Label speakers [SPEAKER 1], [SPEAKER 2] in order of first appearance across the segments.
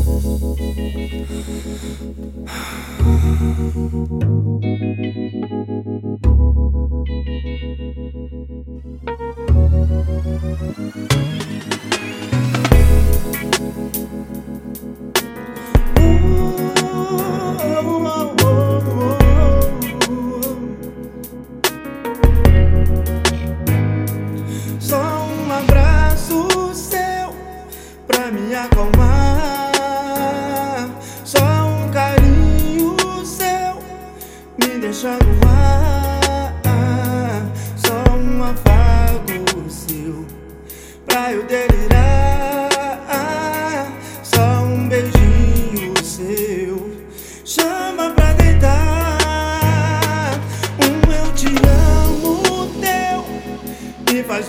[SPEAKER 1] Só um abraço seu pra me acalmar, só um carinho seu me deixa no ar, só um afago seu pra eu delirar, só um beijinho seu chama pra deitar, eu te amo teu me faz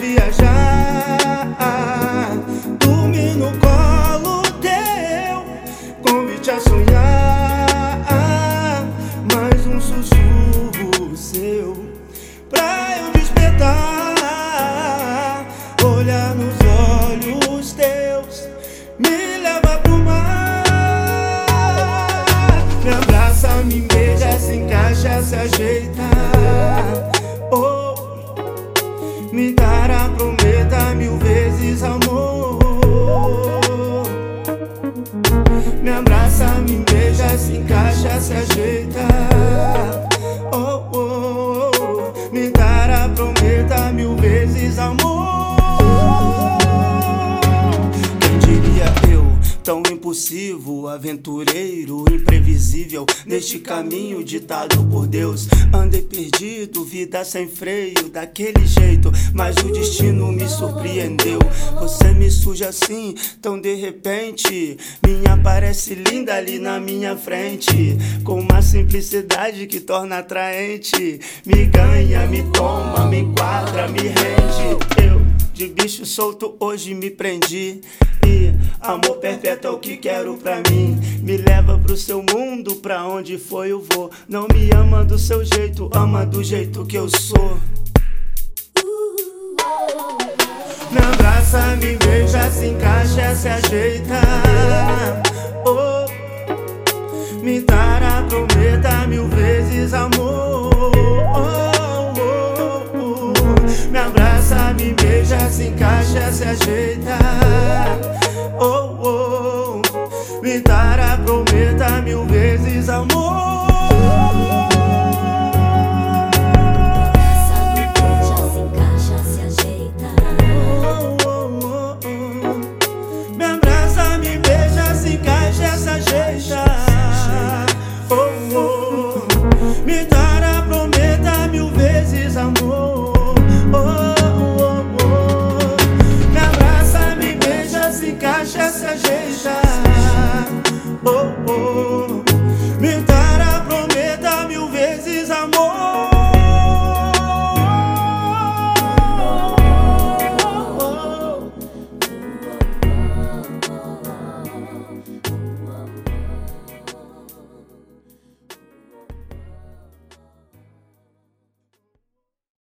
[SPEAKER 1] viajar, dormir no colo teu, convite a sonhar, mais um sussurro seu pra eu despertar, olhar nos olhos teus, me leva pro mar, me abraça, me beija, se encaixa, se ajeita, oh, me dará, prometa 1000 vezes amor. Me abraça, me beija, se encaixa, se ajeita, oh, oh, oh. Me dará, prometa 1000 vezes amor. Quem diria eu, tão impulsivo, aventureiro, imprevisível, neste caminho ditado por Deus. Andei perdido, vida sem freio, daquele jeito, mas o destino me surpreendeu. Você me surge assim, tão de repente, me aparece linda ali na minha frente, com uma simplicidade que torna atraente. Me ganha, me toma, me enquadra, me rende. Eu, de bicho solto, hoje me prendi. E amor perpétuo é o que quero pra mim. Me leva pro seu mundo, pra onde for eu vou. Não me ama do seu jeito, ama do jeito que eu sou. Me abraça, me beija, se encaixa, se ajeita, oh, me dará, prometa 1000 vezes amor, oh, oh, oh. Me abraça, me beija, se encaixa, se ajeita, oh, oh, me dará.